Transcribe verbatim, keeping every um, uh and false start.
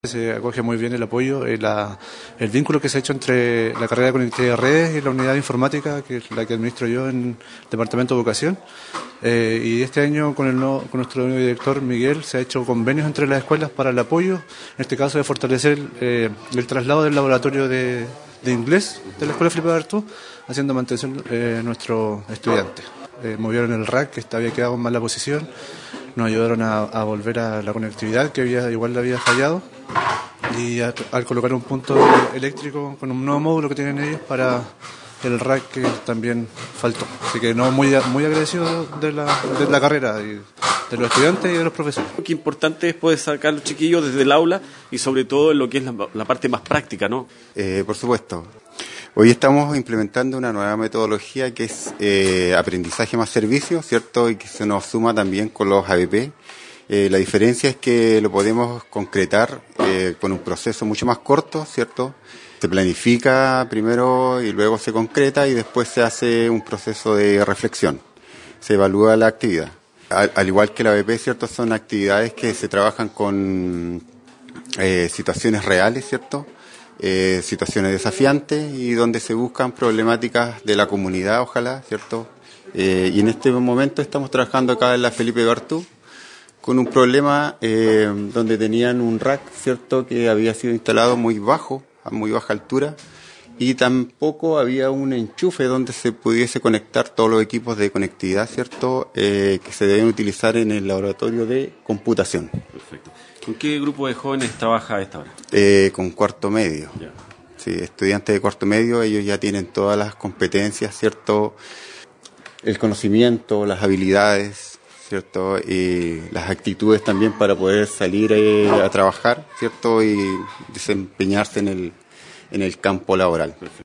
Se acoge muy bien el apoyo, el, la, el vínculo que se ha hecho entre la carrera de conectividad de redes y la unidad de informática, que es la que administro yo en el Departamento de Educación. Eh, y este año con, el nuevo, con nuestro nuevo director Miguel se ha hecho convenios entre las escuelas para el apoyo, en este caso de fortalecer eh, el traslado del laboratorio de, de inglés de la Escuela Felipe Artú, haciendo mantención eh, nuestros estudiantes. Eh, movieron el rack que había quedado en mala posición, nos ayudaron a, a volver a la conectividad que había igual le había fallado y a, al colocar un punto eléctrico con un nuevo módulo que tienen ellos para el rack que también faltó. Así que no, muy, muy agradecido de la, de la carrera y de los estudiantes y de los profesores. Qué importante es poder sacar a los chiquillos desde el aula y sobre todo en lo que es la, la parte más práctica, ¿no? Eh, por supuesto. Hoy estamos implementando una nueva metodología que es eh, aprendizaje más servicio, ¿cierto? Y que se nos suma también con los A B P. Eh, la diferencia es que lo podemos concretar eh, con un proceso mucho más corto, ¿cierto? Se planifica primero y luego se concreta y después se hace un proceso de reflexión. Se evalúa la actividad. Al, al igual que la A B P, ¿cierto? Son actividades que se trabajan con eh, situaciones reales, ¿cierto? Eh, situaciones desafiantes y donde se buscan problemáticas de la comunidad, ojalá, ¿cierto? Eh, y en este momento estamos trabajando acá en la Felipe Gartú con un problema eh, donde tenían un rack, ¿cierto? Que había sido instalado muy bajo, a muy baja altura, y tampoco había un enchufe donde se pudiese conectar todos los equipos de conectividad, ¿cierto? Eh, que se deben utilizar en el laboratorio de computación. Perfecto. ¿Con qué grupo de jóvenes trabaja a esta hora? Eh, con cuarto medio. Ya. Sí, estudiantes de cuarto medio, ellos ya tienen todas las competencias, ¿cierto? El conocimiento, las habilidades, ¿cierto? Y las actitudes también para poder salir eh, a trabajar, ¿cierto? Y desempeñarse en el, en el campo laboral. Perfecto.